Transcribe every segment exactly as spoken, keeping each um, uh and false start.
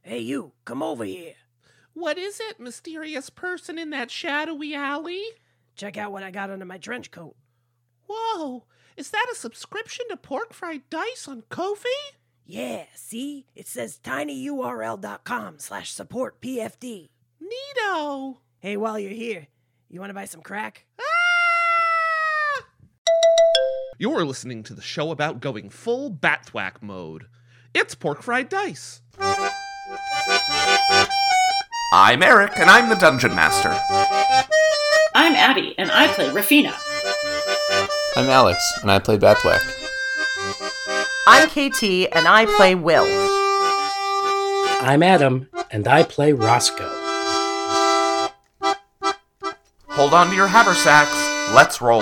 Hey, you, come over here. What is it, mysterious person in that shadowy alley? Check out what I got under my trench coat. Whoa, is that a subscription to Pork Fried Dice on Ko-fi? Yeah, see? It says tinyurl.com slash support PFD. Neato. Hey, while you're here, you want to buy some crack? Ah! You're listening to the show about going full Batthwack mode. It's Pork Fried Dice. I'm Eric, and I'm the Dungeon Master. I'm Abby, and I play Rafina. I'm Alex, and I play Batthwack. I'm K T, and I play Will. I'm Adam, and I play Roscoe. Hold on to your haversacks. Let's roll.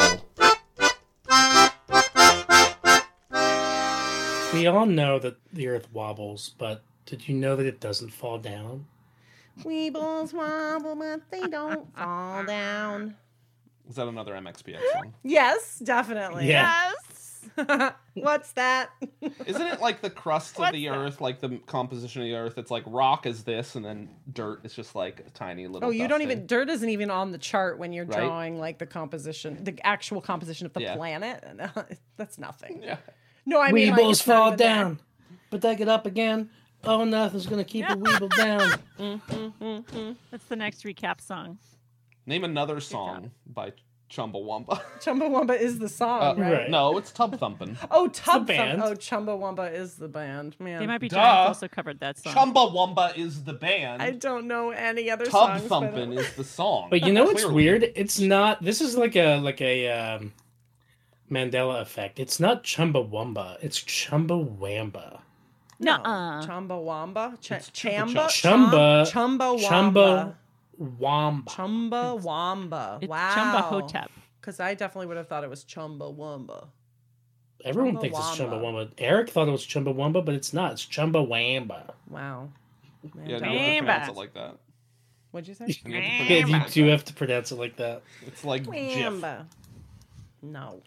We all know that the Earth wobbles, but did you know that it doesn't fall down? Weebles wobble, but they don't fall down. Is that another M X P X song? Yes, definitely. Yeah. Yes. What's that? Isn't it like the crust of What's the that? Earth, like the composition of the Earth? It's like rock is this, and then dirt is just like a tiny little. Oh, you don't dusting. even, dirt isn't even on the chart when you're Right? drawing like the composition, the actual composition of the Yeah. planet. That's nothing. Yeah. No, I mean, like, Weebles it's not fall even there. down, but they get up again. Oh, nothing's gonna keep a Weeble down. That's the next recap song. Name another song by Chumbawamba. Chumbawamba is the song, Uh, right? right. No, it's Tub Thumpin'. Oh, Tub the band. Thump- Oh, Chumbawamba is the band. Man, They might be Duh. Giants also covered that song. Chumbawamba is the band. I don't know any other Tub songs. by Thumpin' the- is the song. But you know what's Clearly. weird? It's not. This is like a like a um, Mandela effect. It's not Chumbawamba. It's Chumbawamba. Nuh-uh. Chumbawamba? Ch- It's Chupa Chamba? Chumba. Chumbawamba. Chumba. Wamba. Chumbawamba. It's Wow. Chumba Hotep. Because I definitely would have thought it was Chumbawamba. Everyone thinks it's Chumbawamba. Chumbawamba. Eric thought it was Chumbawamba, but it's not. It's Chumbawamba. Wow. Man, Yeah, don't- no, you have to pronounce Wamba. it like that. What'd you say? And you have to Yeah, pronounce you it like do that. have to pronounce it like that. It's like Jif. Wamba. No.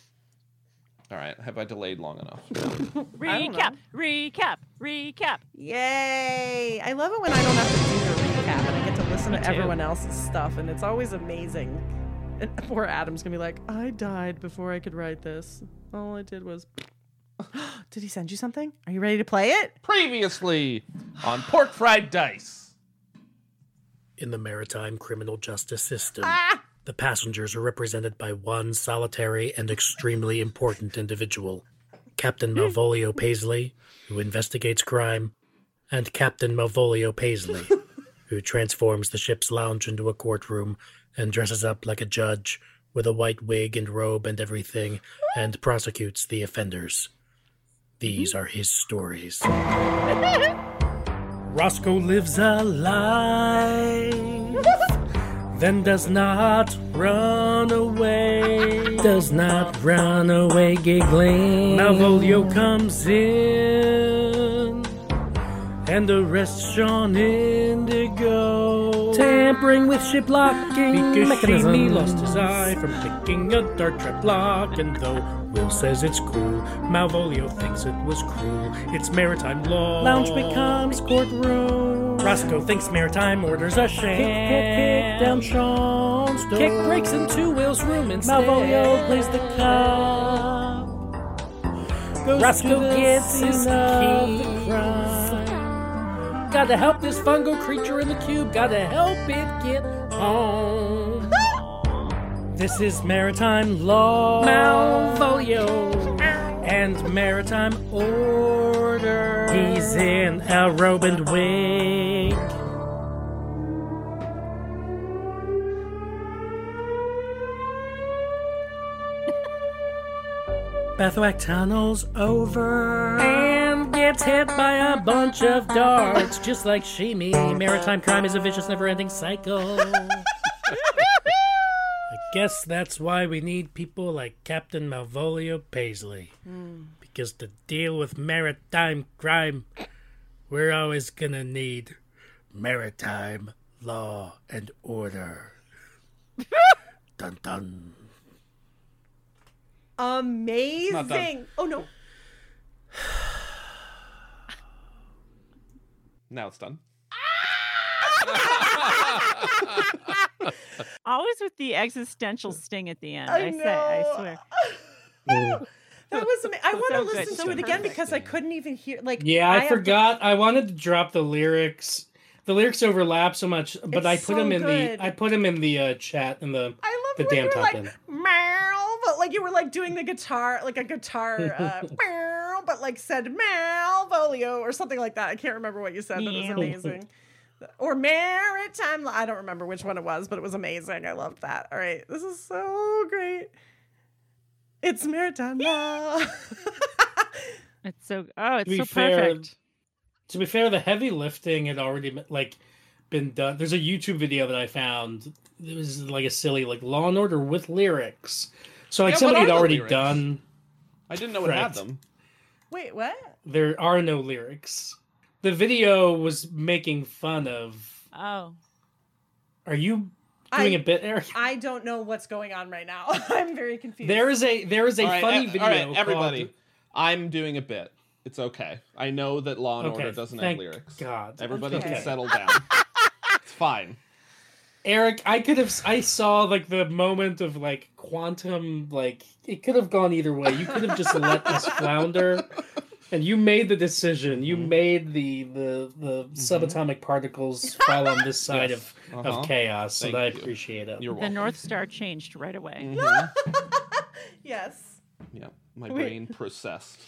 All right, have I delayed long enough? Recap, recap, recap. Yay! I love it when I don't have to do the recap and I get to listen Me to too. everyone else's stuff, and it's always amazing. And poor Adam's gonna be like, I died before I could write this. All I did was. Did he send you something? Are you ready to play it? Previously on Pork Fried Dice. In the maritime criminal justice system, Ah! the passengers are represented by one solitary and extremely important individual, Captain Malvolio Paisley, who investigates crime, and Captain Malvolio Paisley, who transforms the ship's lounge into a courtroom and dresses up like a judge with a white wig and robe and everything, and prosecutes the offenders. These are his stories. Roscoe lives a life, then does not run away, does not run away giggling. Malvolio comes in and arrests Sean Indigo, tampering with ship locking because mechanism. He lost his eye from picking a dart trap lock, and though Will says it's cool, Malvolio thinks it was cruel. It's maritime law. Lounge becomes courtroom. Roscoe thinks maritime orders a sham. Kick, kick, kick down Sean's door. Kick breaks into Will's room instead. Malvolio plays the cop. Goes Roscoe gets his key. Gotta help this fungal creature in the cube. Gotta help it get home. This is maritime law, Malvolio, and maritime order. He's in a robe and wig. Bathwack tunnels over and gets hit by a bunch of darts, just like Shimi. Maritime crime is a vicious, never-ending cycle. I guess that's why we need people like Captain Malvolio Paisley. Mm. Because to deal with maritime crime, we're always gonna need maritime law and order. Dun dun. Amazing. Oh no. Now it's done. Always with the existential sting at the end. I I, say, I know. swear. That was ama- I want So to good, listen so to it again perfect. because I couldn't even hear. Like, Yeah, I, have- forgot. I wanted to drop the lyrics. The lyrics overlap so much, but It's I put so them in good. the I put them in the uh, chat in the I love the when damn you were top like, end. meow, but like you were like doing the guitar, like a guitar, uh, meow, but like said Malvolio or something like that. I can't remember what you said, but it was Meow. amazing. Or maritime. I don't remember which one it was, but it was amazing. I loved that. All right, this is so great. It's maritime law. It's so oh, it's To be so fair, perfect. To be fair, the heavy lifting had already been, like been done. There's a YouTube video that I found. It was like a silly like Law and Order with lyrics. So like Yeah, what somebody are had the already lyrics? done. I didn't know it had Correct. them. Wait, what? There are no lyrics. The video was making fun of. Oh. Are you I- doing a bit, Eric? I don't know what's going on right now. I'm very confused. There is a there is a All right, funny e- video. all right, everybody. called- I'm doing a bit. It's okay. I know that Law and Okay, Order doesn't have thank lyrics. God. Everybody Okay. can settle down. It's fine. Eric, I could have I saw like the moment of like quantum like it could have gone either way. You could have just let us flounder, and you made the decision. You Mm-hmm. made the the the subatomic particles fall on this side Yes. of Uh-huh. of chaos, Thank and I you. appreciate it. You're The welcome. North Star changed right away. Mhm. Yes. Yeah, my Wait. brain processed.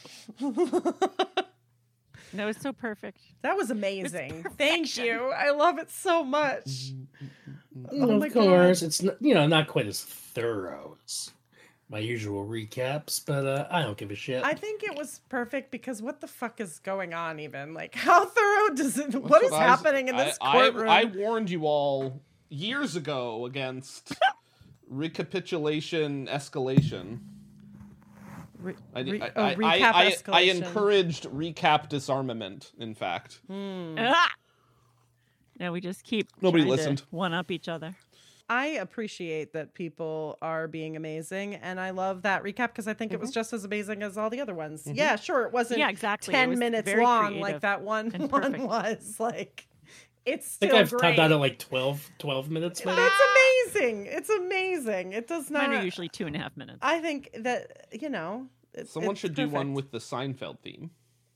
That was so perfect. That was amazing. Thank you. I love it so much. Oh of my course, it's n- you know not quite as thorough as my usual recaps, but uh, I don't give a shit. I think it was perfect because what the fuck is going on even? Like, how thorough does it, That's what is I was- happening in this I, courtroom? I, I warned you all years ago against recapitulation escalation. Re- I, re- I, oh, I, recap I, I, I escalation. encouraged recap disarmament, in fact. Hmm. Ah! No, we just keep Nobody trying to listened. one up each other. I appreciate that people are being amazing, and I love that recap because I think it was just as amazing as all the other ones. Yeah, sure, it wasn't Yeah, exactly. It ten was minutes very long like creative that one and one perfect. was. Like, it's I still think I've great. topped out at like twelve, twelve minutes. Maybe. It's amazing. It's amazing. It does not. Mine are usually two and a half minutes. I think that you know. It, Someone it's should do one perfect. with the Seinfeld theme.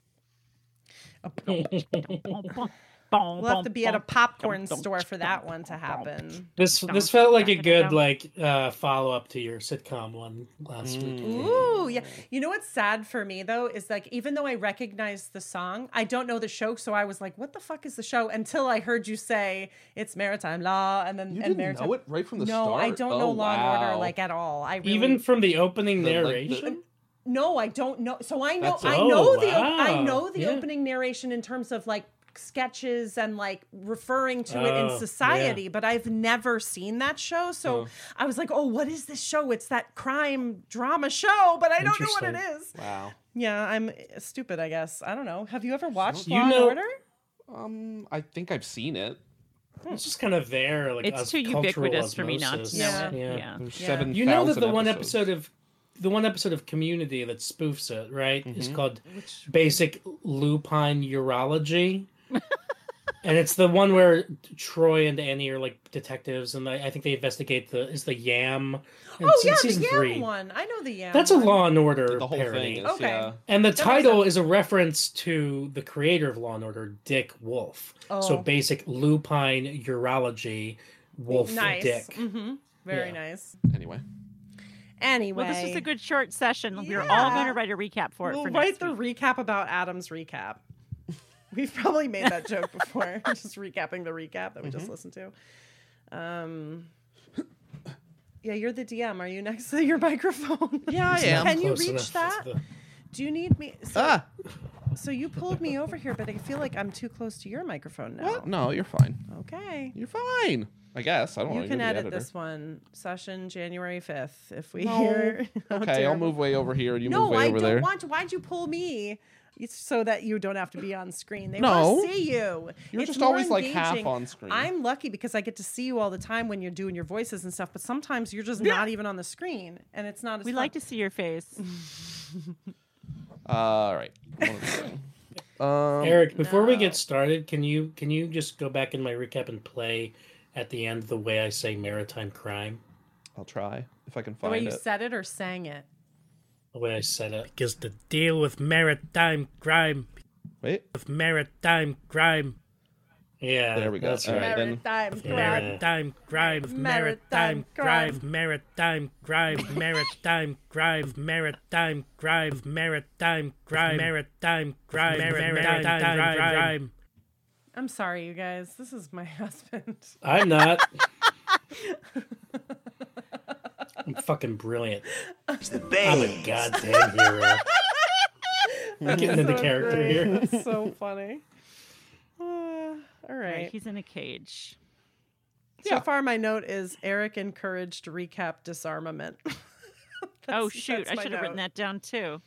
We'll have to be at a popcorn store for that one to happen. This this felt like a good like uh, follow up to your sitcom one last week. Ooh, yeah. You know what's sad for me though is like even though I recognize the song, I don't know the show, so I was like, "What the fuck is the show?" Until I heard you say it's Maritime Law, and then You and didn't Maritime. know it right from the no, start? I don't Oh, know Law and Order wow. like at all. I really, Even from the opening The, like, the- narration. no, I don't know. So I know, That's- I Oh, know the, op- I wow. know the Yeah. opening narration in terms of like sketches and like referring to it Oh, in society, but I've never seen that show. So Oh. I was like, oh, what is this show? It's that crime drama show, but I don't know what it Interesting. is. Wow. Yeah, I'm stupid, I guess. I don't know. Have you ever watched You Law know- and Order? Um, I think I've seen it. It's just kind of there. Like It's os- too cultural ubiquitous for me not to osmosis. know Yeah. it. Yeah. Yeah. There's Yeah. seven You know that thousand the one episodes. episode of the one episode of Community that spoofs it, right? Is Mhm. called Basic Lupine Urology. And it's the one where Troy and Annie are like detectives, and I, I think they investigate the is the Yam. And Oh it's in yeah, the season Yam three. one. I know the Yam. That's a one. Law and Order The whole parody. thing is, Okay. yeah. And the makes title is a reference to the creator of Law and Order, Dick Wolf. So Oh. Basic Lupine Urology, Wolf Nice. Dick. Mm-hmm. Very Yeah. nice. Anyway. Anyway, Well, this was a good short session. We were all going Yeah. to write a recap for it We'll for write next the week. recap about Adam's recap. We've probably made that joke before, just recapping the recap that we just listened to. Um, yeah, you're the D M. Are you next to your microphone? Yeah, I It's am. not Can you close reach enough that? to the- Do you need me? So, Ah! so you pulled me over here, but I feel like I'm too close to your microphone now. What? No, you're fine. Okay. You're fine. I guess. I don't know. You You're can the edit editor. this one. Session January fifth. If we No. hear. how Okay, I'll terrible- move way over here. You No, move way I over don't there. want to. Why'd you pull me? It's so that you don't have to be on screen. They No. want to see you. You're It's just more always like half engaging. on screen. I'm lucky because I get to see you all the time when you're doing your voices and stuff. But sometimes you're just not even on the screen, and it's not as. We fun. like to see your face. All right. One thing. Um, Eric, before we no. get started, can you can you just go back in my recap and play at the end the way I say maritime crime? I'll try if I can The way find you it. said it or sang it. The way I said it. Because to deal with maritime crime, Wait, with maritime crime, Yeah, there we go. That's All right. right, then. Maritime Yeah. crime. maritime crime, with Maritime maritime crime. crime, maritime crime, maritime crime, maritime crime, maritime crime, maritime crime, maritime crime. I'm sorry, you guys. This is my husband. I'm not. I'm fucking brilliant. It's the I'm a goddamn hero. I'm getting into So character great. here. That's so funny. Uh, all Right, right. he's in a cage. So Yeah. far, my note is Eric encouraged recap disarmament. Oh That's- shoot! that's I my should have written note. that down too.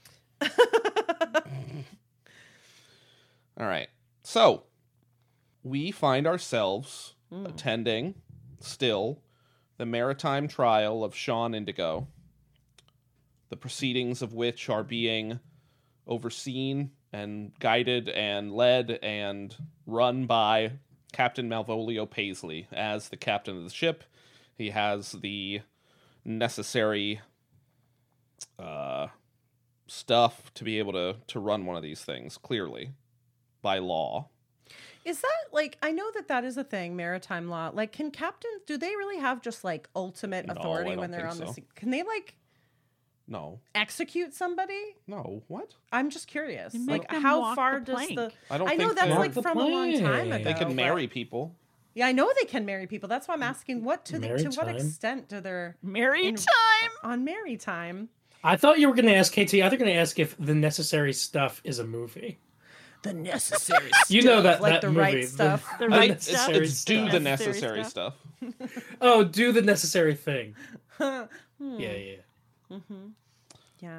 All right. So, we find ourselves Hmm. attending still the maritime trial of Sean Indigo, the proceedings of which are being overseen and guided and led and run by Captain Malvolio Paisley as the captain of the ship. He has the necessary uh, stuff to be able to, to run one of these things, clearly, by law. Is that like, I know that that is a thing, maritime law. Like, can captains, do they really have just like ultimate No, authority I when don't they're on think the so. sea? Can they like No. execute somebody? No. What? I'm just curious. You make Like, them how walk far the does the. plank. I don't I know think that's they're- like Walk the from a long time plank. ago. They can but- marry people. Yeah, I know they can marry people. That's why I'm asking. What to the, to what Maritime? extent do their Mary In- time. on marry time? I thought you were going to ask K T. I thought you were going to ask if The Necessary Stuff is a movie. The necessary You know that like that the movie, right stuff. The The right It's, stuff. necessary it's do stuff. the Necessary necessary stuff. Oh, do the necessary thing. Hmm. Yeah, yeah. Mm-hmm. Yeah.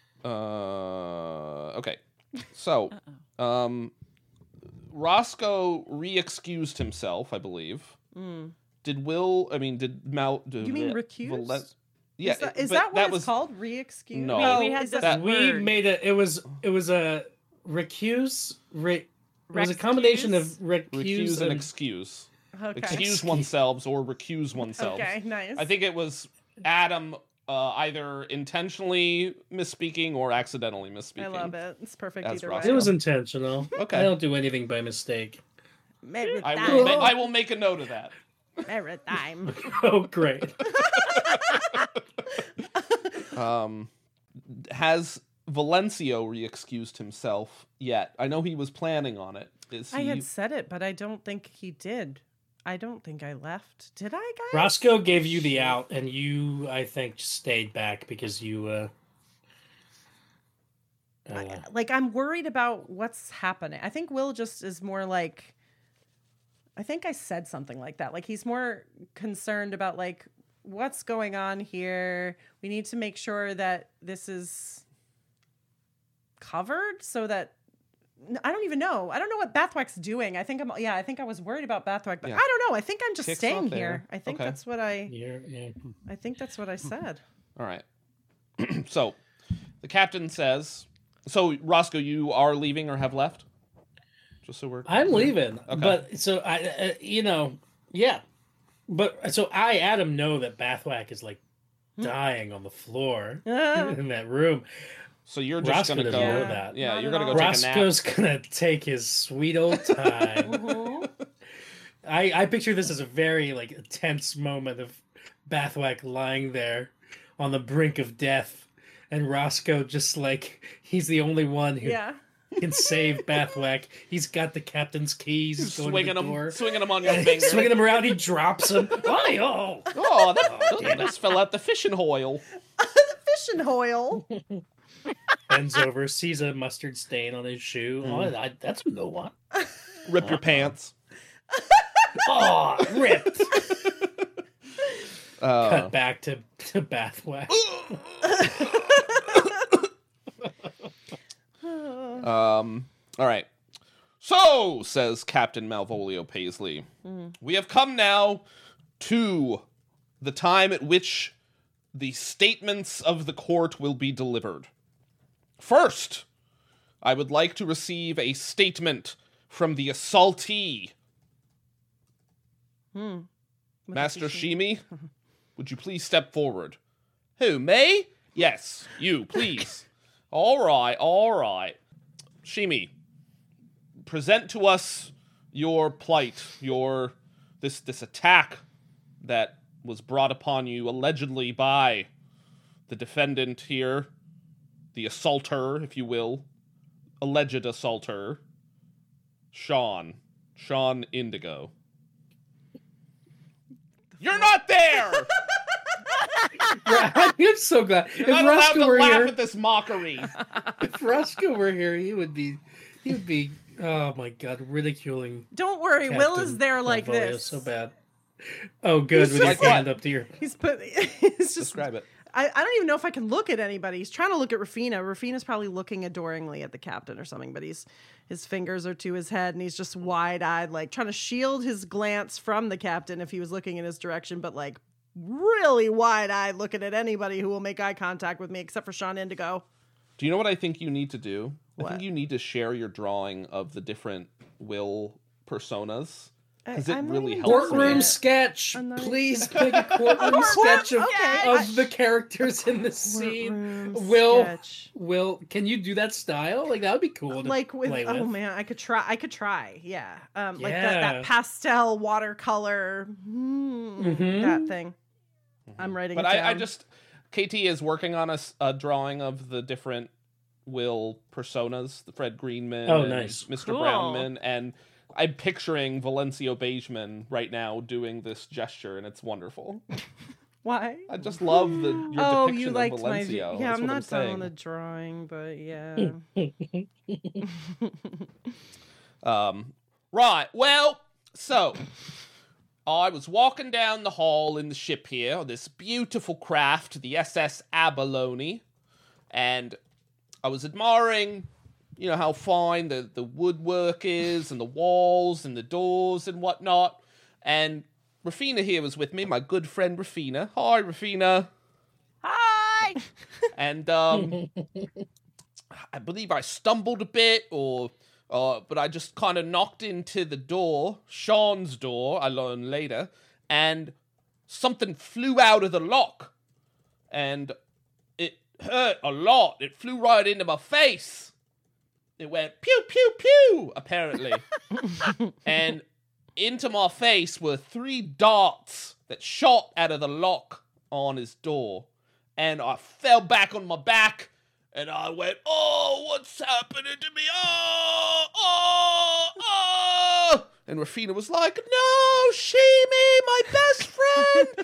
Uh, okay. So, um, Roscoe re-excused himself, I believe. Mm. Did Will? I mean, did Mal? Did You mean Val- recused? Valen- yeah, Is that, is but that what it's was, called? Re-excuse? No. Oh, We- we had is this- that- We Word. made a. It was. It was a recuse. Re, it was a Recuse? combination of recuse, recuse and and excuse. okay. Excuse oneself or recuse oneself. Okay, nice. I think it was Adam uh, either intentionally misspeaking or accidentally misspeaking. I love it. It's perfect As either Roscoe. way. It was intentional. Okay. I don't do anything by mistake. I will, ma- I will make a note of that. Maritime. Oh, great. Um, has Valencio re-excused himself yet? I know he was planning on it. Is I he? had said it, but I don't think he did. I don't think I left. Did I, guys? Roscoe gave you the out, and you, I think, stayed back because you. Uh, uh, Like, I'm worried about what's happening. I think Will just is more like. I think I said something like that. Like, he's more concerned about, like, what's going on here. We need to make sure that this is covered so that. I don't even know. I don't know what Bathwack's doing. I think I'm. Yeah, I think I was worried about Bathwack, but Yeah. I don't know. I think I'm just Kick's staying not there. here. I think Okay. that's what I. you're, yeah. I think that's what I said. All right. So, the captain says. So, Roscoe, you are leaving or have left? Just so we're. I'm leaving, Okay. but so I, uh, you know, yeah, but so I, Adam, know that Bathwack is like dying on the floor in that room. So you're just Roscoe gonna doesn't go. know Yeah. that. Yeah, Not you're at gonna go all. take a nap. Roscoe's gonna take his sweet old time. Mhm. I, I picture this as a very like tense moment of Bathwack lying there on the brink of death, and Roscoe just like he's the only one who Yeah. can save Bathwack. He's got the captain's keys. He's He's going swinging to the him, door. swinging him on your And finger. he's swinging him around. He drops him. Oh, Oh, that, this fell out the fishing hoyle. Fishing hoyle. bends over, sees a mustard stain on his shoe. Oh, I, that's a good one. Rip your pants. Oh, ripped. Uh, Cut back to, to Bathwack. Um. All right. So, says Captain Malvolio Paisley, we have come now to the time at which the statements of the court will be delivered. First, I would like to receive a statement from the assaultee. Hmm. Master Shimi, would you please step forward? Who, me? Yes, you, please. All right, all right. Shimi, present to us your plight, your this this attack that was brought upon you allegedly by the defendant here, the assaulter, if you will, alleged assaulter, Sean, Sean Indigo. You're not there! I'm so glad. You're if not allowed Roscoe to were laugh here, at this mockery. if Roscoe were here, he would be, he would be. Oh my God, ridiculing. Don't worry, Will is Captain there like Malvolio this. So bad. Oh, good. He's With just your like- hand up to your. He's put. He's just. Describe it. I, I don't even know if I can look at anybody. He's trying to look at Rafina. Rafina's probably looking adoringly at the captain or something, but he's his fingers are to his head and he's just wide eyed, like trying to shield his glance from the captain if he was looking in his direction, but like really wide eyed looking at anybody who will make eye contact with me except for Sean Indigo. Do you know what I think you need to do? I What? think you need to share your drawing of the different Will personas. Because it I'm not really even helps doing me. Courtroom it. sketch. I'm not- Please make a courtroom courtroom- sketch of, okay. of I- the characters in the scene. Courtroom Will, sketch. Will, can you do that style? Like that would be cool. To Like with play oh with. man, I could try. I could try. Yeah, um, like that, Yeah. that pastel watercolor, hmm, Mhm. that thing. I'm writing. But it I, I down. just... K T is working on a, s- a drawing of the different Will personas. The Fred Greenman Oh, and nice. Mister Cool. Brownman. And I'm picturing Valencio Beigeman right now doing this gesture, and it's wonderful. Why? I just love the your Oh, depiction you liked of my. Valencio. Yeah, That's I'm what not I'm saying. done with the drawing, but yeah. Um, right. Well, so I was walking down the hall in the ship here, on this beautiful craft, the S S Abalone, and I was admiring, you know, how fine the, the woodwork is, and the walls, and the doors, and whatnot. And Rafina here was with me, my good friend Rafina. Hi, Rafina. Hi! And um, I believe I stumbled a bit, or uh, but I just kind of knocked into the door, Sean's door, I learned later, and something flew out of the lock, and it hurt a lot. It flew right into my face. It went pew pew pew, apparently, and into my face were three darts that shot out of the lock on his door. And I fell back on my back, and I went, oh, what's happening to me? Oh, oh, oh. And Rafina was like, no, Shimi, my best friend,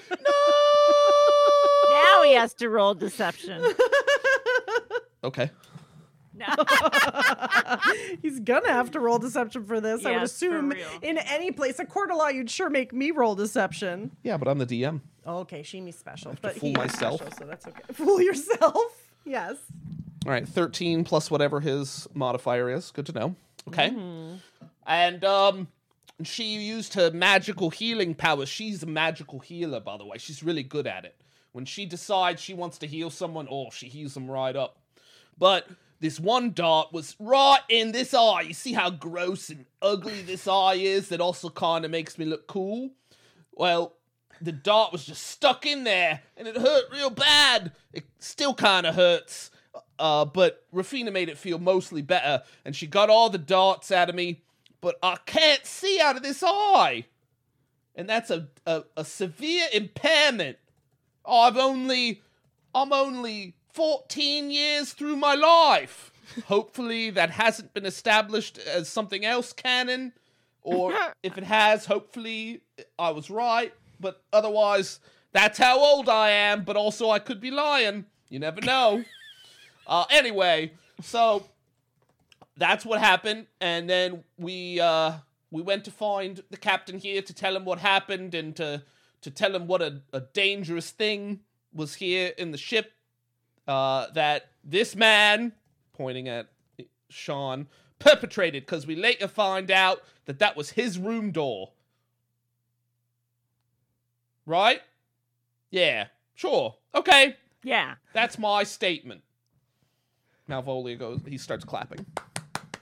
no. Now he has to roll deception. Okay. No. He's gonna have to roll deception for this. I would Yes, for assume real. in any place, a court of law, you'd sure make me roll deception. Yeah, but I'm the D M. Oh, okay, Shimi's special, to but fool he is myself. special, so that's okay. Fool yourself. Yes. All right, thirteen plus whatever his modifier is. Good to know. Okay. And um, she used her magical healing powers. She's a magical healer, by the way. She's really good at it. When she decides she wants to heal someone, oh, she heals them right up. But this one dart was right in this eye. You see how gross and ugly this eye is? That also kind of makes me look cool. Well, the dart was just stuck in there, and it hurt real bad. It still kind of hurts. Uh, but Rafina made it feel mostly better, and she got all the darts out of me, but I can't see out of this eye. And that's a, a, a severe impairment. I've only, I'm only fourteen years through my life. Hopefully that hasn't been established as something else canon, or if it has, hopefully I was right. But otherwise, that's how old I am, but also I could be lying. You never know. Uh, anyway, so that's what happened, and then we uh, we went to find the captain here to tell him what happened and to to tell him what a, a dangerous thing was here in the ship. Uh, that this man, pointing at Sean, perpetrated, because we later find out that that was his room door. Right? Yeah, sure. Okay, Yeah. that's my statement. Malvolio goes, he starts clapping.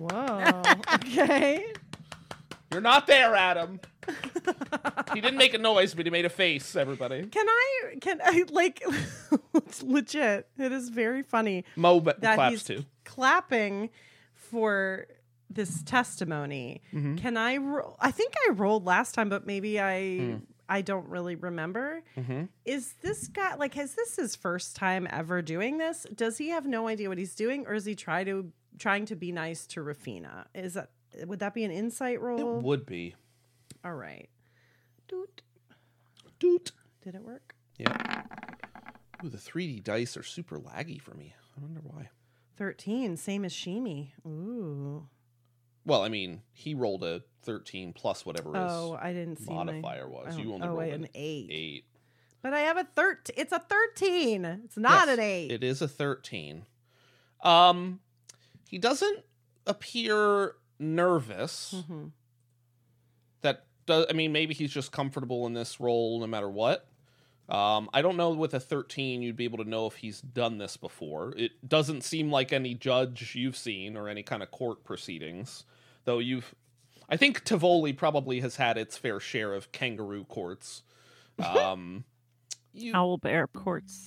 Whoa. Okay. You're not there, Adam. He didn't make a noise, but he made a face, everybody. Can I, can I, like, it's legit. It is very funny. Mo b- that claps he's too. clapping for this testimony. Mm-hmm. Can I roll? I think I rolled last time, but maybe I Mm. I don't really remember. Mm-hmm. Is this guy, like, is this his first time ever doing this? Does he have no idea what he's doing, or is he try to trying to be nice to Rafina? Is that, would that be an insight roll? It would be. All right. Doot. Doot. Did it work? Yeah. Ooh, the three D dice are super laggy for me. I wonder why. thirteen, same as Shimi. Ooh. Well, I mean, he rolled a thirteen plus whatever his Oh, I didn't see my- modifier was. Oh, You only oh, rolled wait, an an eight. Eight. But I have a thirteen. It's a thirteen. It's not Yes, an eight. It is a thirteen. Um, he doesn't appear nervous. Mm-hmm. That does. I mean, maybe he's just comfortable in this role no matter what. Um, I don't know with a thirteen you'd be able to know if he's done this before. It doesn't seem like any judge you've seen or any kind of court proceedings, though you've. I think Tivoli probably has had its fair share of kangaroo courts. Um, you, Owl bear courts.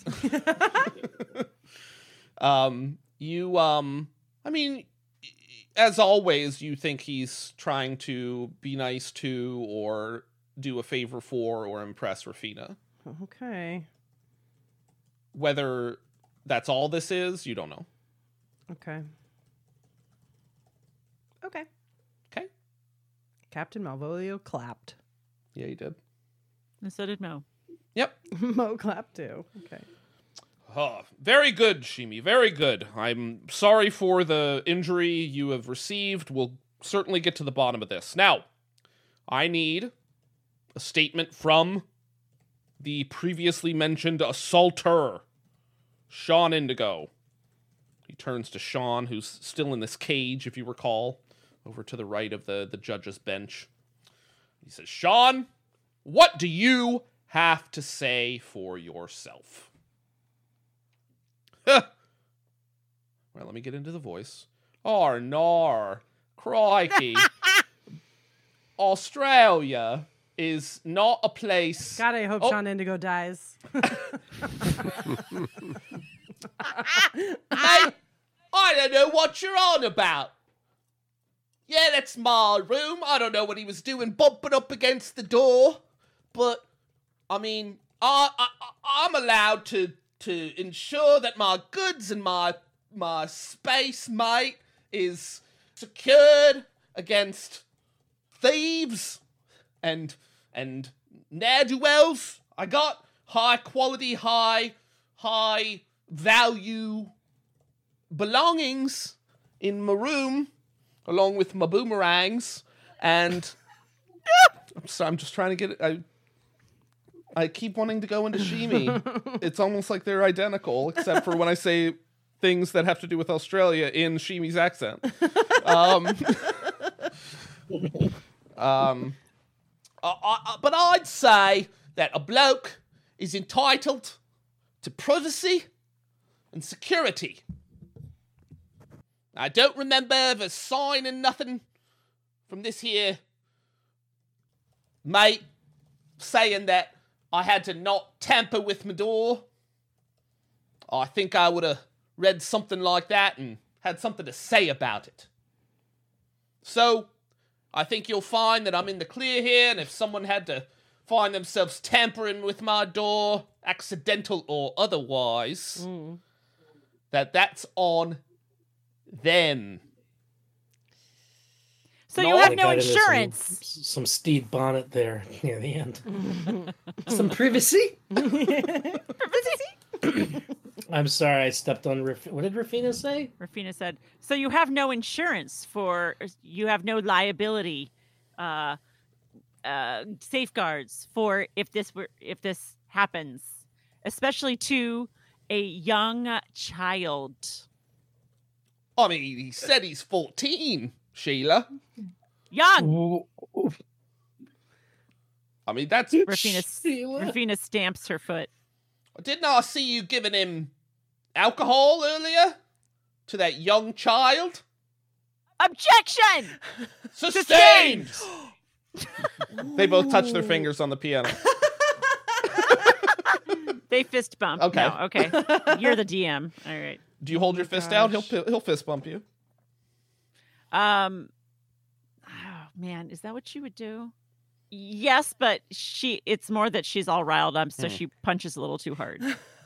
um, you, um, I mean, as always, you think he's trying to be nice to or do a favor for or impress Rafina. Okay. Whether that's all this is, you don't know. Okay. Okay. Okay. Captain Malvolio clapped. Yeah, he did. And so did Mo. Yep. Mo clapped too. Okay. Oh, very good, Shimi. Very good. I'm sorry for the injury you have received. We'll certainly get to the bottom of this. Now, I need a statement from the previously mentioned assaulter, Sean Indigo. He turns to Sean, who's still in this cage, if you recall, over to the right of the, the judge's bench. He says, Sean, what do you have to say for yourself? Well, let me get into the voice. Oh, nar. Crikey. Australia is not a place... God, I hope Oh. Sean Indigo dies. I, I don't know what you're on about. Yeah, that's my room. I don't know what he was doing bumping up against the door. But, I mean, I, I, I'm allowed to, to ensure that my goods and my, my space, mate, is secured against thieves and, and ne'er-do-wells. I got high quality, high, high value belongings in my room, along with my boomerangs, and I'm, sorry, I'm just trying to get it. I, I keep wanting to go into Shimi. It's almost like they're identical, except for when I say things that have to do with Australia in Shimi's accent. Um, um, I, I, but I'd say that a bloke is entitled to privacy and security. I don't remember the sign and nothing from this here mate saying that I had to not tamper with my door. I think I would have read something like that and had something to say about it. So, I think you'll find that I'm in the clear here, and if someone had to find themselves tampering with my door, accidental or otherwise, Mm. that that's on them. So No, you have I no got into insurance. Some, some Steve Bonnet there near the end. Some privacy. I'm sorry, I stepped on. Raf- what did Rafina say? Rafina said, so you have no insurance for, you have no liability, uh, uh, safeguards for if this were, if this happens, especially to a young child. I mean, he said he's fourteen, Sheila. Young! Ooh, ooh, I mean, that's... Rafina, Sheila. Rafina stamps her foot. Didn't I see you giving him alcohol earlier? To that young child? Objection! Sustained! They both touch their fingers on the piano. They fist bump. Okay. No, okay. You're the D M. All right. Do you hold your fist out? He'll pi- he'll fist bump you. Um. Oh man, is that what she would do? Yes, but she. It's more that she's all riled up, so Hmm. she punches a little too hard.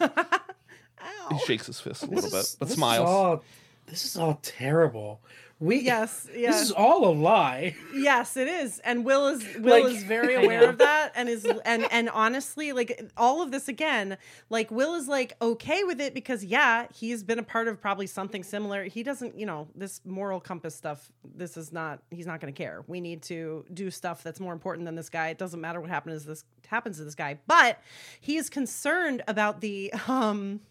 He shakes his fist a This little is- bit, but this smiles. Is all, this is all terrible. We Yes, yes. This is all a lie. Yes, it is, and Will is Will Like- is very I aware know. of that, and is and and honestly, like all of this again, like Will is like okay with it because yeah, he's been a part of probably something similar. He doesn't, you know, this moral compass stuff. This is not. He's not going to care. We need to do stuff that's more important than this guy. It doesn't matter what happens to this happens to this guy, but he is concerned about the um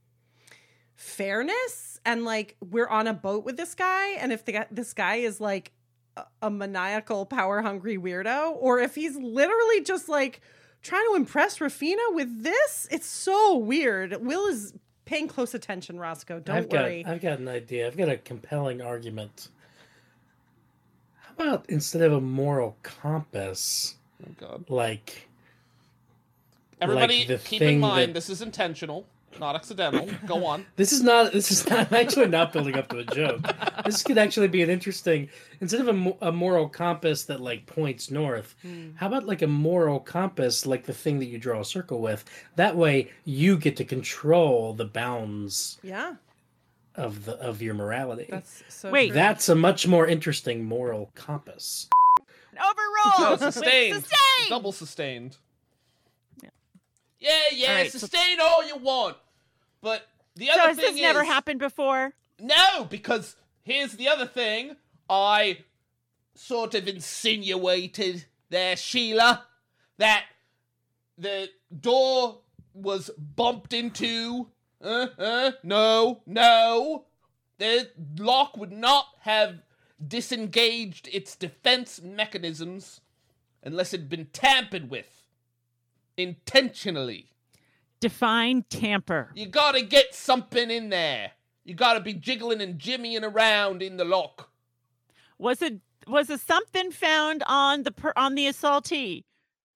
fairness. And like we're on a boat with this guy, and if the guy, this guy is like a, a maniacal, power hungry weirdo, or if he's literally just like trying to impress Rafina with this, it's so weird. Will is paying close attention, Roscoe. Don't I've worry. got I've got an idea. I've got a compelling argument. How about instead of a moral compass, Oh God! like Everybody, like the keep in thing mind that- this is intentional, not accidental. Go on. this is not this is not I'm actually not building up to a joke. This could actually be an interesting instead of a, mo- a moral compass that like points north. How about like a moral compass like the thing that you draw a circle with? That way you get to control the bounds Yeah, of the of your morality. that's so. Wait. true. That's a much more interesting moral compass. Overrule. No, sustained. Sustained. Double sustained. Yeah. Yeah, yeah, All right, so- sustain all you want. But the So other has thing this never is, happened before? no, because here's the other thing. I sort of insinuated there, Sheila, that the door was bumped into. Uh, uh, no, no. The lock would not have disengaged its defense mechanisms unless it'd been tampered with intentionally. Define tamper. You gotta get something in there. You gotta be jiggling and jimmying around in the lock. Was it was it something found on the per, on the assaultee?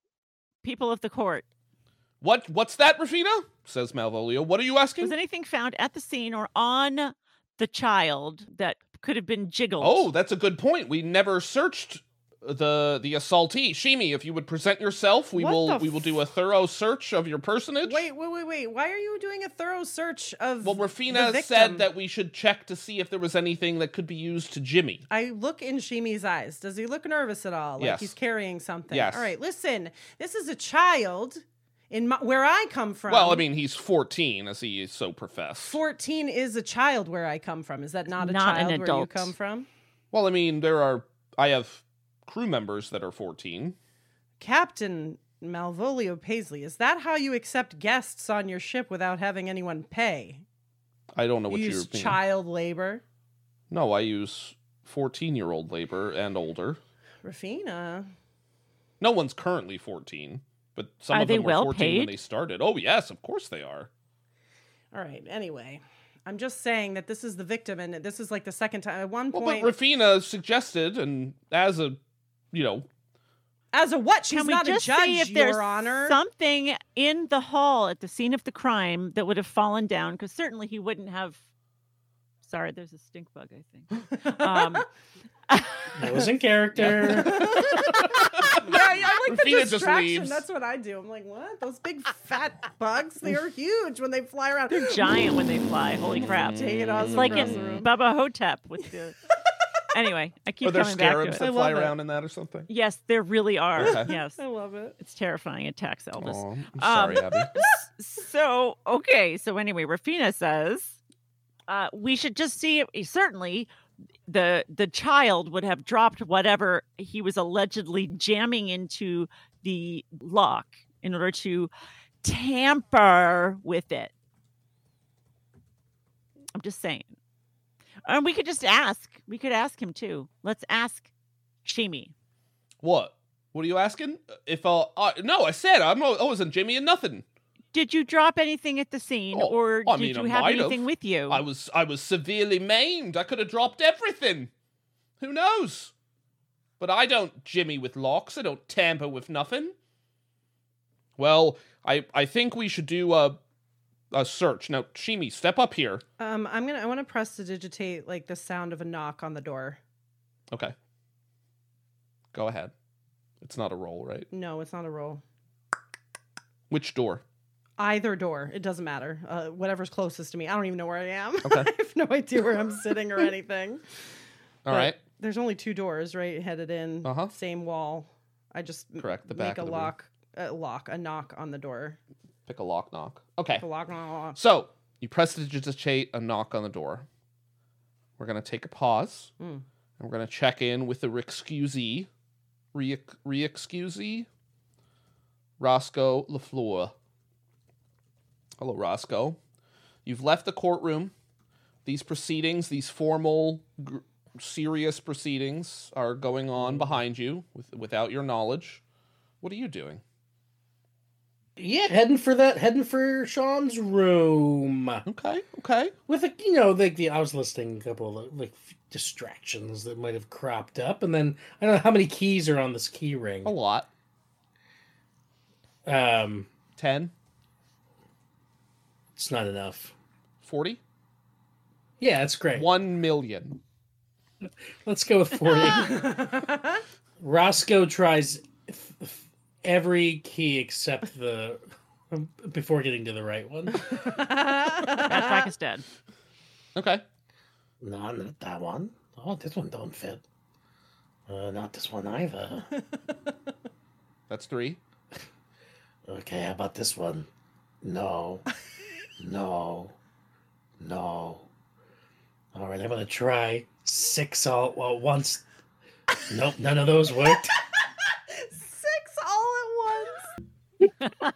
People of the court. What? What's that, Rafina? Says Malvolio. What are you asking? Was anything found at the scene or on the child that could have been jiggled? Oh, that's a good point. We never searched the the assaultee. Shimi, if you would present yourself, we What will the we will do a thorough search of your personage. Wait, wait, wait, wait. Why are you doing a thorough search of? Well, the Rafina victim? said that we should check to see if there was anything that could be used to Jimmy. I look in Shimi's eyes. Does he look nervous at all? Like Yes. he's carrying something. Yes. All right, listen. This is a child in my, where I come from. Well, I mean, he's fourteen, as he is so professed. fourteen is a child where I come from. Is that not a Not an child where you adult. come from? Well, I mean, there are. I have crew members that are fourteen. Captain Malvolio Paisley, is that how you accept guests on your ship without having anyone pay? I don't know what You you're use mean. child labor? No, I use fourteen-year-old labor and older. Rafina. No one's currently fourteen, but some Are of them they were well fourteen when paid? they started. Oh, yes, of course they are. All right, anyway. I'm just saying that this is the victim, and this is like the second time. At one Well, point, but Rafina suggested, and as a, you know, as a what? She's Can we not just a judge, see if there's Your Honor. something in the hall at the scene of the crime that would have fallen down? Because certainly he wouldn't have. Sorry, there's a stink bug, I think. Um, That was in character. Yeah, yeah, I like the Rafina just distraction. leaves. That's what I do. I'm like, what? Those big fat bugs? They are huge when they fly around. they're giant when they fly. Holy crap! Take it off It's like across in the room. Bubba Hotep with the. Anyway, I keep are there coming back to scarabs it. that I fly love it. around in that or something? Yes, there really are. Okay. Yes, I love it. it's terrifying. It attacks Elvis. Aw, I'm Um, sorry, Abby. So okay, so anyway, Rafina says uh, we should just see. If, certainly, the the child would have dropped whatever he was allegedly jamming into the lock in order to tamper with it. I'm just saying, and we could just ask. We could ask him too. Let's ask Shimi. What? What are you asking? If uh, uh no, I said I'm no, I wasn't Jimmy and nothing. Did you drop anything at the scene, Oh, or I did mean, you I have might have. anything with you? I was I was severely maimed. I could have dropped everything. Who knows? But I don't jimmy with locks. I don't tamper with nothing. Well, I I think we should do a a search. Now, Shimi, step up here. Um, I'm gonna. I want to press to digitate like the sound of a knock on the door. Okay. Go ahead. It's not a roll, right? No, it's not a roll. Which door? Either door. It doesn't matter. Uh, whatever's closest to me. I don't even know where I am. Okay. I have no idea where I'm sitting or anything. All But right. There's only two doors, right? Headed in. Uh-huh. Same wall. I just Correct. The make back a of the room. lock, a lock, a knock on the door. Pick a lock knock. Okay. A lock, knock, knock. So, you press to digitate a knock on the door. We're going to take a pause. Mm. And we're going to check in with the re-excusee. Re- re-excusee? Roscoe LaFleur. Hello, Roscoe. You've left the courtroom. These proceedings, these formal, gr- serious proceedings are going on behind you with, without your knowledge. What are you doing? Yeah, heading for that, heading for Sean's room. Okay, okay. With a, you know, like the I was listing a couple of like distractions that might have cropped up, and then I don't know how many keys are on this key ring. A lot. Um, ten? It's not enough. forty? Yeah, that's great. One million. Let's go with forty. Roscoe tries f- f- every key except the before getting to the right one. Backpack is dead. Okay. No, not that one. Oh, this one don't fit. Uh, not this one either. That's three. Okay, how about this one? No. No. No. All right, I'm going to try six all well once. Nope, none of those worked. Six all at once.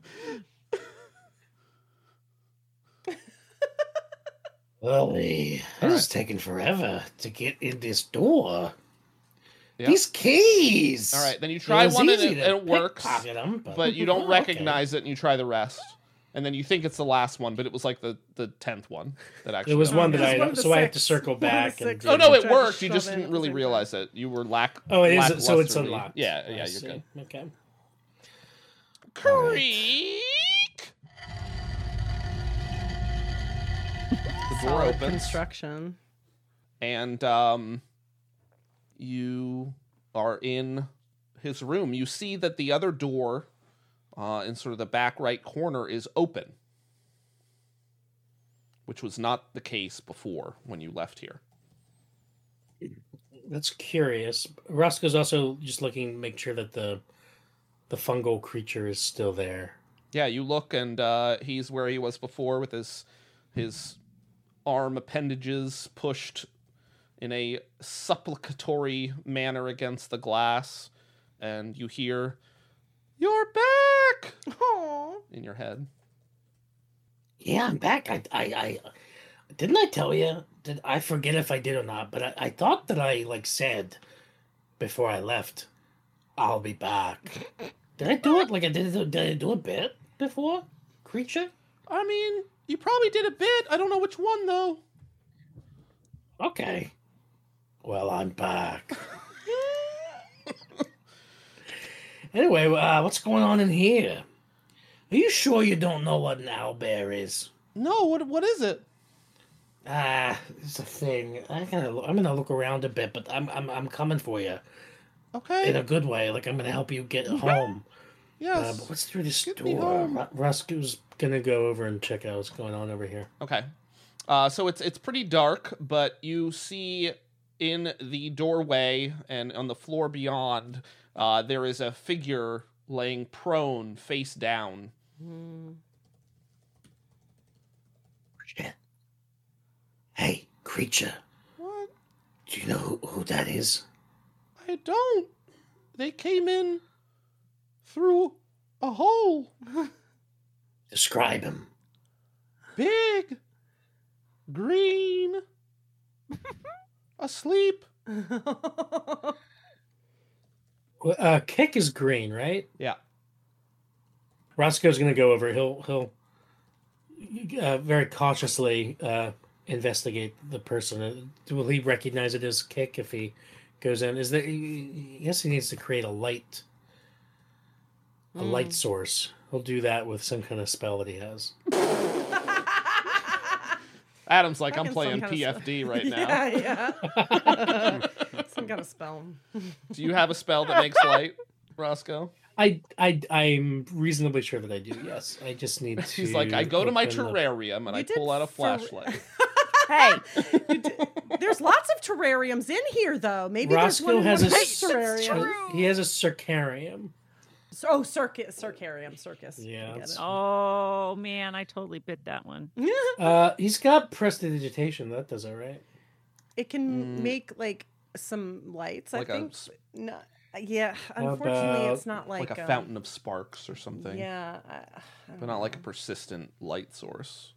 Well, this is taking forever to get in this door. Yep. These keys. All right, then you try It was one and easy it, to and it works, pickpocket 'em, but- but you don't Oh, okay. recognize it, and you try the rest, and then you think it's the last one, but it was like the the tenth one that actually. It was one that It was I one of the so I have to six. circle One of the back and. six. Oh no, it Tried to worked. You shove just in didn't at the really same realize it. You were lack. Oh, it is. So it's lacklusterly- unlocked. Yeah, I yeah, you're see. good. Okay. Creak. The door Solid opens, construction. and um, you are in his room. You see that the other door, uh, in sort of the back right corner, is open, which was not the case before when you left here. That's curious. Roscoe's also just looking to make sure that the the fungal creature is still there. Yeah, you look, and uh, he's where he was before, with his his arm appendages pushed in a supplicatory manner against the glass, and you hear, "You're back!" Aww. in your head. Yeah, I'm back. I, I, I didn't I tell you? Did I forget if I did or not? But I, I thought that I like said before I left, I'll be back. Did I do it? Like I did? Did I do a bit before? Creature? I mean, you probably did a bit. I don't know which one, though. Okay. Well, I'm back. Anyway, uh, what's going on in here? Are you sure you don't know what an owlbear is? No, what what is it? Ah, it's a thing. I gotta. Look, I'm gonna look around a bit, but I'm I'm I'm coming for you Okay. in a good way. Like I'm gonna help you get home. Yes. Uh, but what's through this Get me door? home. Ru- Roscoe's gonna go over and check out what's going on over here. Okay. Uh, so it's it's pretty dark, but you see in the doorway and on the floor beyond, uh, there is a figure laying prone, face down. Shit. Hey, creature. What? Do you know who, who that is? I don't. They came in through a hole. Describe him. Big, green, asleep. Uh, Kick is green, right? Yeah. Roscoe's gonna go over. He'll he'll uh, very cautiously uh, investigate the person. Will he recognize it as Kick if he goes in? Is there? I guess he needs to create a light, a Mm. light source. He'll do that with some kind of spell that he has. Adam's like, I'm Fucking playing some kind P of F D right yeah, now. yeah. Some kind of spell. Do you have a spell that makes light, Roscoe? I, I, I'm reasonably sure that I do. Yes, I just need to. He's like, I go to my open the- terrarium and You I did pull out a for- flashlight. Hey, There's lots of terrariums in here, though. Maybe there's Roscoe one has in a one s- terrarium. He has a circarium. Oh, circus, circarium, circus. Yeah, I get it's- it. oh man, I totally bit that one. Uh, he's got prestidigitation. That does it, right? It can Mm. make like some lights. Like I a think. s- No, yeah. How Unfortunately, about- it's not like, Like a um, fountain of sparks or something. Yeah, I, I But don't not like a know. persistent light source.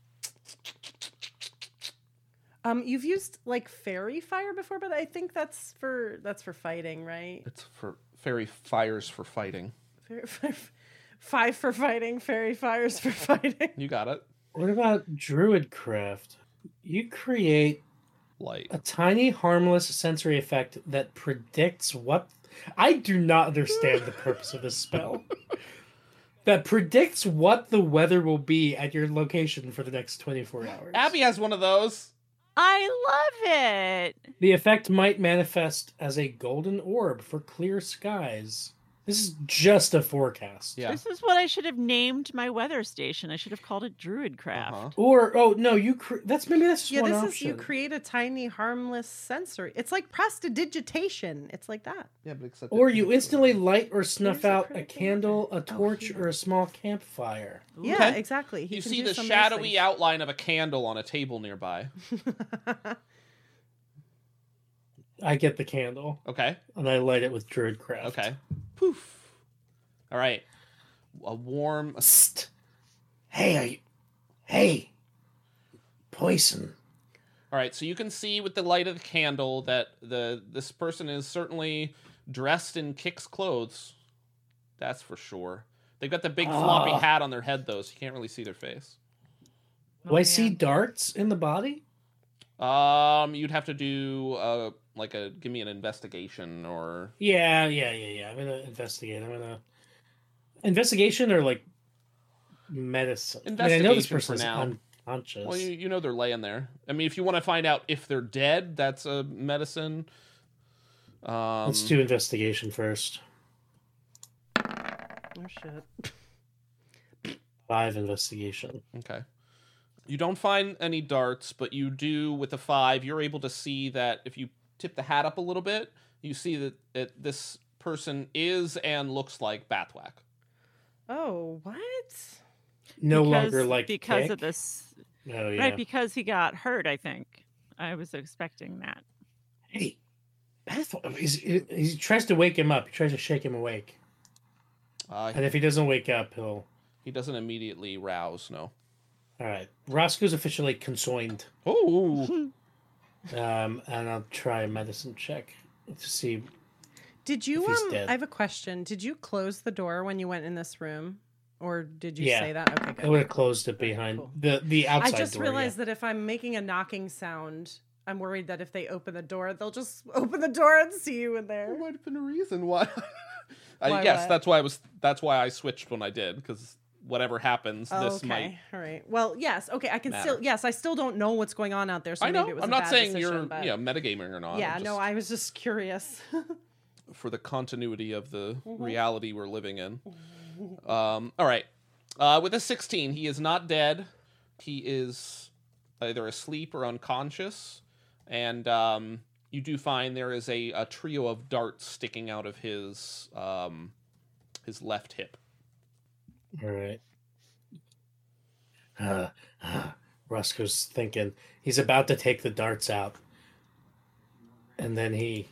Um, you've used like fairy fire before, but I think that's for that's for fighting, right? It's for fairy fires for fighting. Fairy, five, five for fighting, fairy fires for fighting. You got it. What about Druidcraft? You create Light. a tiny, harmless sensory effect that predicts what. I do not understand the purpose of this spell. That predicts what the weather will be at your location for the next twenty-four hours. Abby has one of those. I love it. The effect might manifest as a golden orb for clear skies. This is just a forecast. Yeah. This is what I should have named my weather station. I should have called it Druidcraft. Uh-huh. Or oh no, you cre- that's maybe that's just Yeah, one this option. is you create a tiny harmless sensory. It's like prestidigitation. It's like that. Yeah, but except Or it- you instantly light or snuff Here's a out a critical candle, a hit. Oh, torch, here. or a small campfire. Yeah, Okay. exactly. He You can see do the some of those shadowy things. outline of a candle on a table nearby. I get the candle Okay. and I light it with Druidcraft. Okay. Poof. All right. A warm. Psst. Hey, are you? Hey, poison. All right. So you can see with the light of the candle that the this person is certainly dressed in Kick's clothes. That's for sure. They've got the big floppy Ah. hat on their head though, so you can't really see their face. Do Oh, I see man. darts in the body? Um, you'd have to do uh like a give me an investigation or Yeah, yeah, yeah, yeah. I'm gonna investigate. I'm gonna investigation or like medicine. I mean, I know this Investigation for person's now. unconscious. well, you, you know they're laying there. I mean, if you want to find out if they're dead, that's a medicine. Um, Let's do investigation first. Oh shit. Five investigation. Okay. You don't find any darts, but you do with a five. You're able to see that if you tip the hat up a little bit, you see that it, this person is and looks like Bathwack. Oh, what? No Because- longer like because Kick. of this, Oh yeah. right? Because he got hurt. I think I was expecting that. Hey, Beth, he's, he, he tries to wake him up. He tries to shake him awake, Uh, and if he doesn't wake up, he'll. he doesn't immediately rouse. No. All right, Roscoe's officially consoined. Oh. Um, and I'll try a medicine check to see. Did you If he's um dead. I have a question. Did you close the door when you went in this room? Or did you Yeah. say that? Okay, I good. would have closed it behind cool. the the I outside just door. realized that if I'm making a knocking sound, I'm worried that if they open the door, they'll just open the door and see you in there. There might have been a reason why. I, Why yes, what? that's why I was. That's why I switched when I did because whatever happens, Oh, this okay. might. All right. Well, yes. Okay. I can still. matter. Yes, I still don't know what's going on out there. So I know. maybe it was I'm a not bad saying decision, you're but... you know metagaming or not. Yeah. I'm No, just- I was just curious. for the continuity of the Mm-hmm. reality we're living in. Um, all right. Uh, with a sixteen, he is not dead. He is either asleep or unconscious. And um, you do find there is a, a trio of darts sticking out of his um, his left hip. All right. Uh, uh, Roscoe's thinking he's about to take the darts out, and then he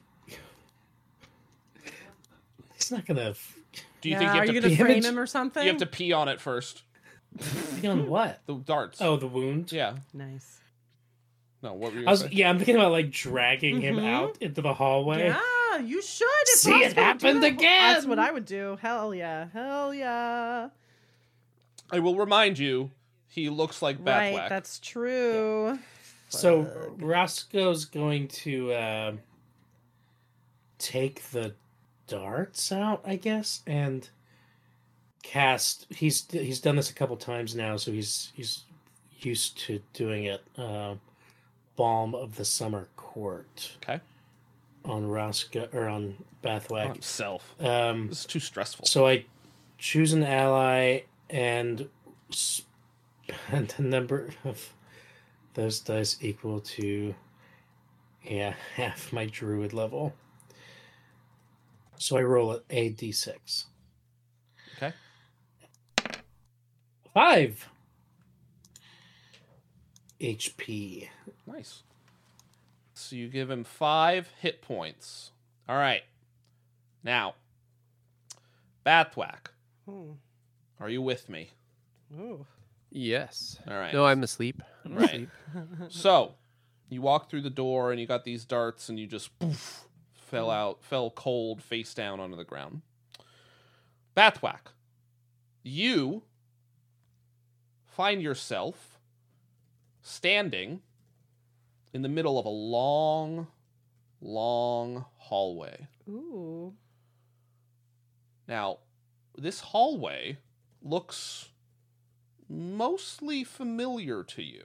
he's not gonna. Do you yeah, think you are have you to gonna pee, frame image- him or something? you have to pee on it first? Be on what? The darts. Oh, the wound. Yeah. Nice. No, what were you I gonna was say? yeah. I'm thinking about like dragging him Mhm. out into the hallway. Yeah, you should. If See, it possible, do happened that. again! That's what I would do. Hell yeah. Hell yeah. I will remind you, he looks like Bathwack. Right. That's true. So Roscoe's going to uh, take the darts out, I guess, and cast. He's he's done this a couple times now, so he's he's used to doing it. Uh, Balm of the Summer Court. Okay. On Roscoe or on Bathwack. On himself. Um, this is too stressful. So I choose an ally and spend a number of those dice equal to, yeah, half my druid level. So I roll at a d six. Okay. Five H P. Nice. So you give him five hit points. All right. Now, Bathwack, Hmm. are you with me? Ooh. Yes. All right. No, I'm asleep. I'm Right. asleep. So, you walk through the door and you got these darts and you just poof, fell out, fell cold, face down onto the ground. Bathwack, you find yourself standing in the middle of a long, long hallway. Ooh. Now, this hallway looks mostly familiar to you.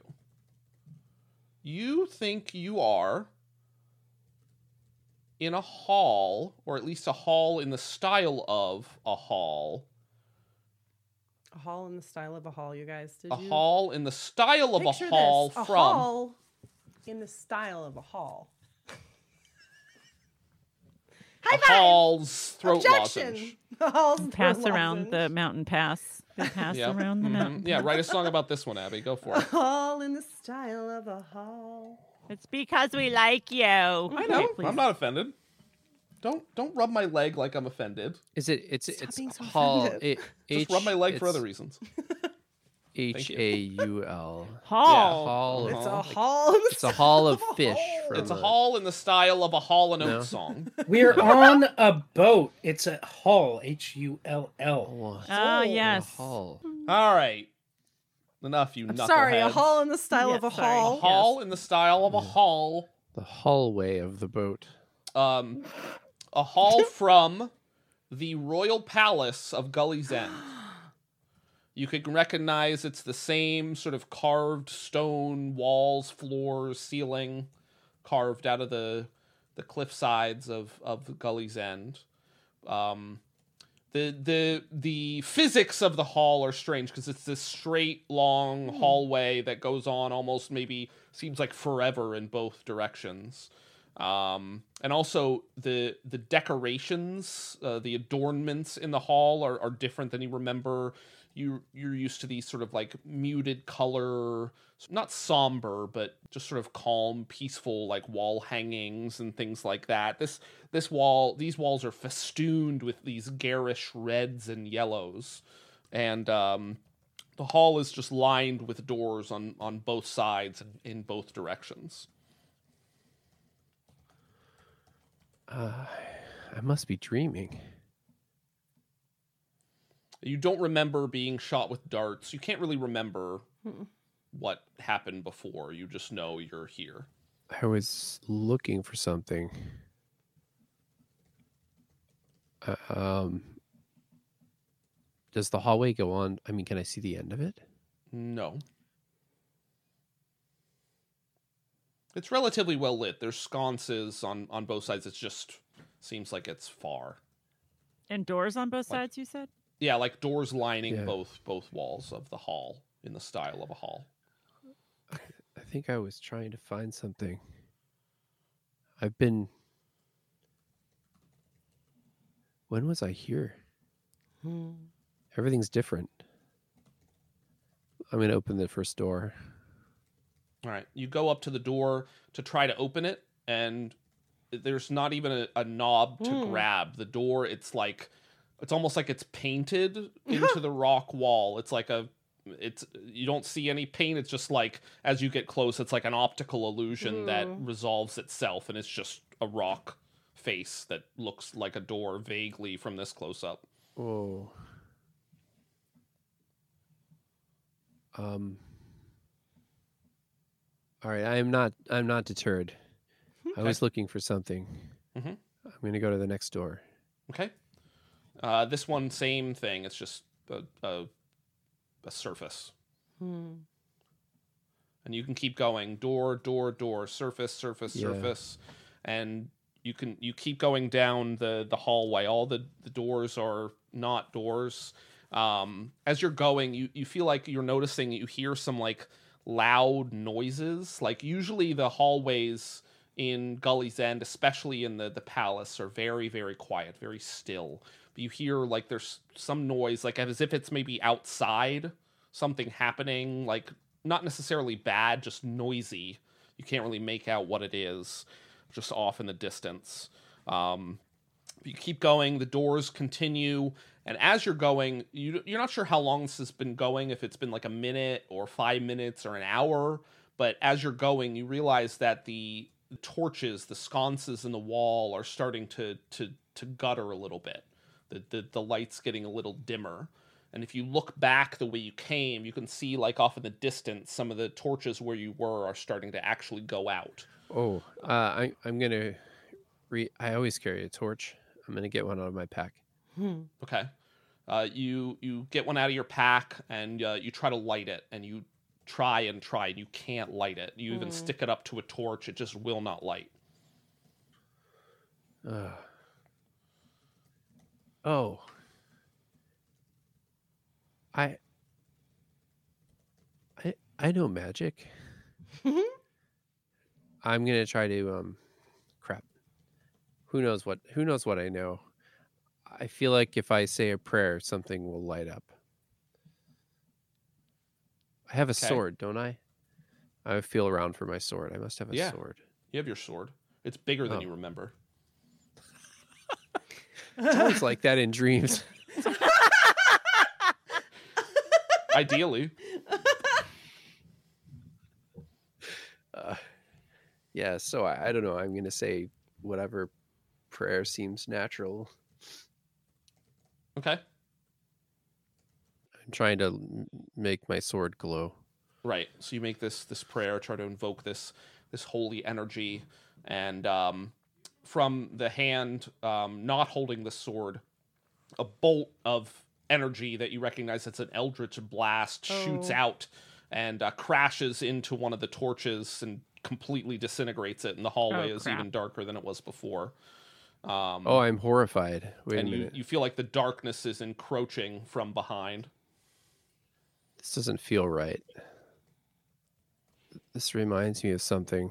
You think you are in a hall, or at least a hall in the style of a hall. A hall in the style of a hall, you guys. Did A you hall in the style of picture a hall this? A from... hall in the style of a hall. High a five! hall's throat Objection! lozenge. A hall's Pass throat around lozenge. the mountain pass. They pass Yeah. around the Mhm. mountain. Yeah, write a song about this one, Abby. Go for A it. hall in the style of a hall. It's because we like you. I know. I'm not offended. Don't don't rub my leg like I'm offended. Is it? It's Stop it's being so hall. offended. It, Just rub my leg for it's other reasons. H A U L. Hall. Hall. It's a Uh-huh. hall. In the It's a hall of style fish. hall. From It's a the- hall in the style of a Hall and No. Oates song. We're on a boat. It's a hull. H U L L. Oh, Oh, a yes. hall. All right. Enough, you I'm knuckleheads. sorry, a hall in the style Yeah, of a sorry. A hall. hall in the style of a hall. The hallway of the boat. Um, a hall from the Royal Palace of Gully's End. You could recognize it's the same sort of carved stone walls, floors, ceiling, carved out of the the cliff sides of of Gully's End. Um, the the the physics of the hall are strange because it's this straight long hallway that goes on almost maybe seems like forever in both directions. Um, and also the the decorations, uh, the adornments in the hall are, are different than you remember. You you're used to these sort of like muted color, not somber, but just sort of calm, peaceful, like wall hangings and things like that. This this wall, these walls are festooned with these garish reds and yellows, and um, the hall is just lined with doors on on both sides and in both directions. Uh, I must be dreaming. You don't remember being shot with darts. You can't really remember Mm-mm. what happened before. You just know you're here. I was looking for something. Uh, um, does the hallway go on? I mean, can I see the end of it? No. It's relatively well lit. There's sconces on, on both sides. It just seems like it's far. And doors on both sides, you said? Yeah, like doors lining Yeah. both both walls of the hall in the style of a hall. I think I was trying to find something. I've been. When was I here? Hmm. Everything's different. I'm going to open the first door. All right. You go up to the door to try to open it, and there's not even a, a knob to Mm. grab. The door, it's like, it's almost like it's painted into the rock wall. It's like a, it's, you don't see any paint. It's just like, as you get close, it's like an optical illusion that Mm. resolves itself, and it's just a rock face that looks like a door vaguely from this close up. Whoa. Um. All right, I am not. I'm not deterred. I was looking for something. Mm-hmm. I'm going to go to the next door. Okay. Uh, this one, same thing. It's just a, a, a surface. Hmm. And you can keep going. Door, door, door. Surface, surface, Yeah. surface. And you can you keep going down the, the hallway. All the, the doors are not doors. Um, as you're going, you, you feel like you're noticing, you hear some, like, loud noises. Like, usually the hallways in Gully's End, especially in the, the palace, are very, very quiet, very still. But you hear, like, there's some noise, like, as if it's maybe outside, something happening, like, not necessarily bad, just noisy. You can't really make out what it is, just off in the distance. Um, you keep going, the doors continue, and as you're going, you, you're not sure how long this has been going, if it's been like a minute or five minutes or an hour, but as you're going, you realize that the torches, the sconces in the wall are starting to to to gutter a little bit. The, the the light's getting a little dimmer. And if you look back the way you came, you can see, like, off in the distance, some of the torches where you were are starting to actually go out. Oh, uh, I, I'm going to... Re- I always carry a torch. I'm going to get one out of my pack. Hmm. Okay. Uh, you you get one out of your pack, and uh, you try to light it, and you try and try, and you can't light it. You even Hmm. stick it up to a torch. It just will not light. Uh, oh. I... I, I know magic. I'm going to try to... um. Crap. Who knows what who knows what I know. I feel like if I say a prayer, something will light up. I have a Okay. sword, don't I? I feel around for my sword. I must have a Yeah. sword. You have your sword. It's bigger than Oh. you remember. It's always like that in dreams. Ideally. Uh, yeah, so I, I don't know. I'm going to say whatever prayer seems natural. Okay. I'm trying to m- make my sword glow. Right. So you make this this prayer, try to invoke this this holy energy, and um, from the hand um, not holding the sword, a bolt of energy that you recognize as an eldritch blast shoots Oh. out and uh, crashes into one of the torches and completely disintegrates it, and the hallway Oh, is crap. even darker than it was before. Um, Oh, I'm horrified. Wait and a you, minute. you feel like the darkness is encroaching from behind. This doesn't feel right. This reminds me of something.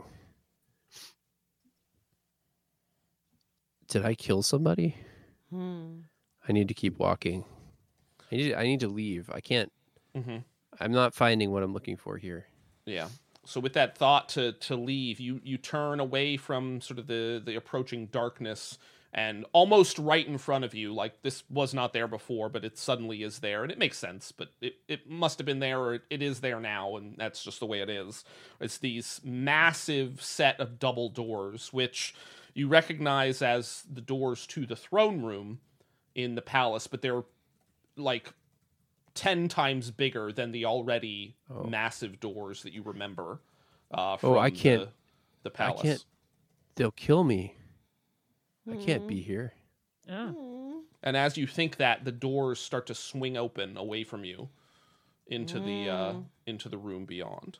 Did I kill somebody? Hmm. I need to keep walking. I need I need to leave. I can't. Mm-hmm. I'm not finding what I'm looking for here. Yeah. So with that thought to to leave, you you turn away from sort of the the approaching darkness, and almost right in front of you, like this was not there before, but it suddenly is there, and it makes sense, but it, it must have been there, or it, it is there now, and that's just the way it is. It's these massive set of double doors, which you recognize as the doors to the throne room in the palace, but they're like ten times bigger than the already Oh. massive doors that you remember uh, from Oh, I can't- the, the palace. I can't. They'll kill me. I can't Hmm. be here. Oh. Hmm. And as you think that, the doors start to swing open away from you into the uh, Mm. into the room beyond.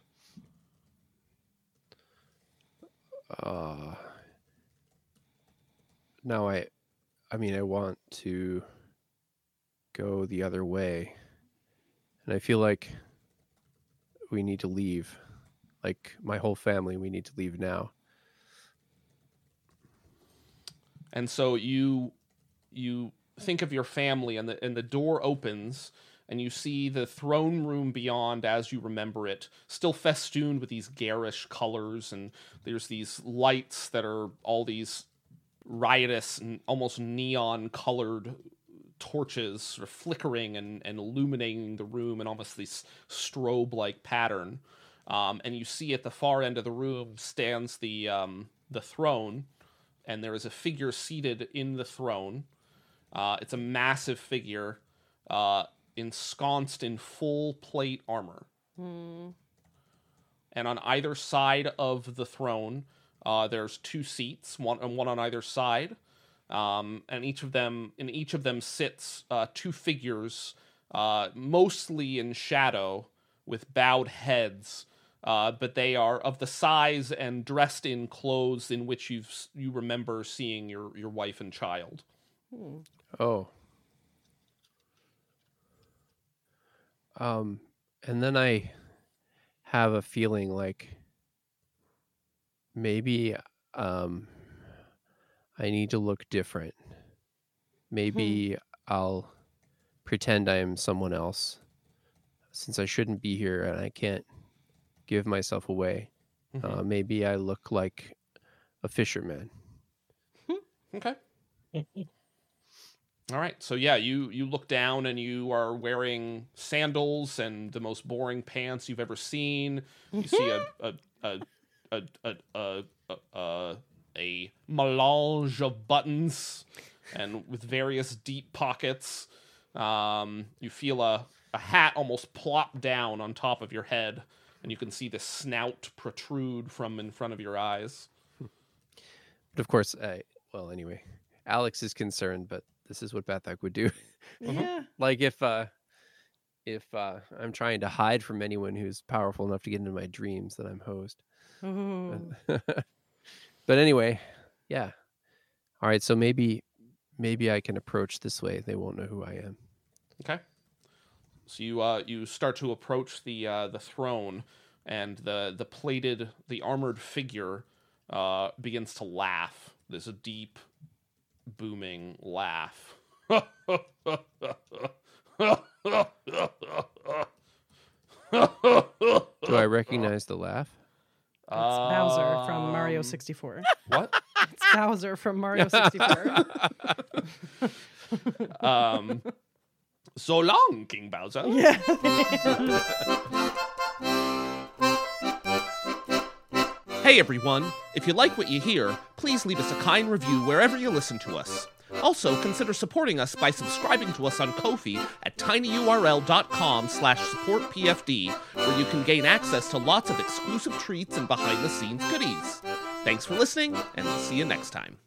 Uh, now I, I mean, I want to go the other way, and I feel like we need to leave. Like my whole family, we need to leave now. And so you you think of your family, and the and the door opens, and you see the throne room beyond as you remember it, still festooned with these garish colors, and there's these lights that are all these riotous and almost neon colored torches sort of flickering and, and illuminating the room in almost this strobe like pattern. Um, and you see at the far end of the room stands the um, the throne, and there is a figure seated in the throne. Uh, it's a massive figure, uh, ensconced in full plate armor. Hmm. and on either side of the throne, uh, there's two seats, one one on either side, um, and each of them in each of them sits uh, two figures, uh, mostly in shadow, with bowed heads. Uh, but they are of the size and dressed in clothes in which you've you remember seeing your, your wife and child. Hmm. Oh. Um, and then I have a feeling like maybe um, I need to look different. Maybe I'll pretend I am someone else, since I shouldn't be here and I can't give myself away. Mm-hmm. Uh, maybe I look like a fisherman. Okay. All right. So yeah, you you look down and you are wearing sandals and the most boring pants you've ever seen. You see a a a a a a, a, a, a melange of buttons and with various deep pockets. Um, you feel a a hat almost plop down on top of your head, and you can see the snout protrude from in front of your eyes. But of course, I, well, anyway, Alex is concerned, but this is what Bathak would do. Yeah. Like if uh, if uh, I'm trying to hide from anyone who's powerful enough to get into my dreams, that I'm host. Ooh. But anyway, yeah. All right, so maybe maybe I can approach this way. They won't know who I am. Okay. So you uh, you start to approach the uh, the throne, and the the plated, the armored figure uh, begins to laugh. There's a deep, booming laugh. Do I recognize the laugh? It's Bowser from Mario Um, sixty-four. What? It's Bowser from Mario sixty-four. um. So long, King Bowser. Yeah. Hey everyone, if you like what you hear, please leave us a kind review wherever you listen to us. Also, consider supporting us by subscribing to us on Ko-fi at tinyurl.com slash supportpfd, where you can gain access to lots of exclusive treats and behind-the-scenes goodies. Thanks for listening, and we'll see you next time.